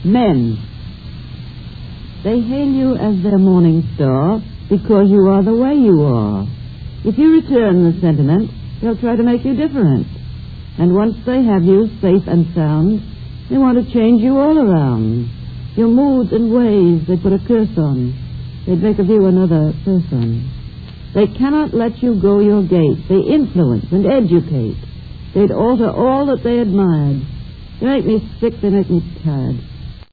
Men. They hail you as their morning star because you are the way you are. If you return the sentiment, they'll try to make you different. And once they have you safe and sound, they want to change you all around. Your moods and ways they put a curse on. They'd make of you another person. They cannot let you go your gait. They influence and educate. They'd alter all that they admired. They make me sick, they make me tired.